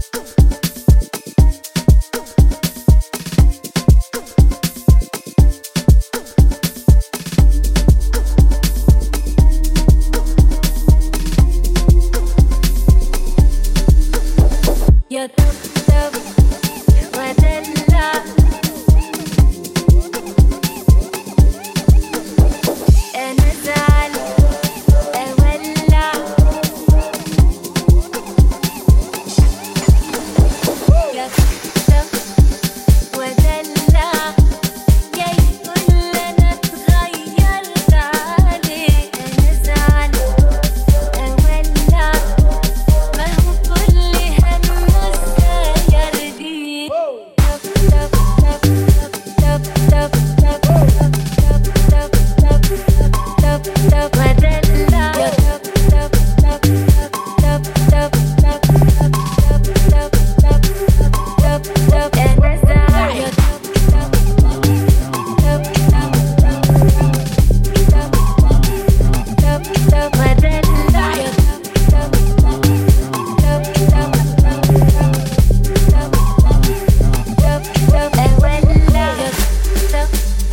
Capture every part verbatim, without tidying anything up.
يطبطب ودلع أنا زعل أولع يطبطب ودلع جاي يقول أنا اتغيرت عليه أنا زعل أولع ما هو كل همه السير دي طب طب طب طب طب طب طب طب طب طب طب ودلع طب طب طب طب طب طب طب طب طب طب طب طب أنا زعل طب طب طب طب طب طب ودلع طب طب طب طب طب طب أولع طب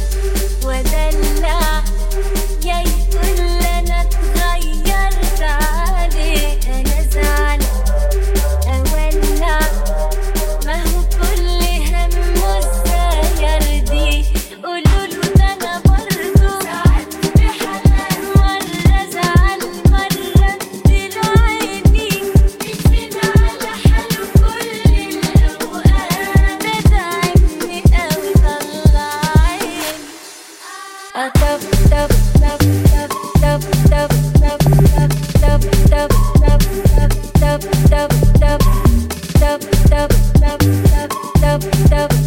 ودلع جاي يقول أنا اتغيرت عليه أنا زعل أولع ما هو كل همه السير دي قولوله ده أنا برضه ساعات بحنان مرة زعل مرة اديله عيني بيكفينا على حاله كل الأوقات ده تعبني أوي طلع عيني طب طب طب طب طب طب طب طب طب طب طب طب طب طب طب طب طب طب طب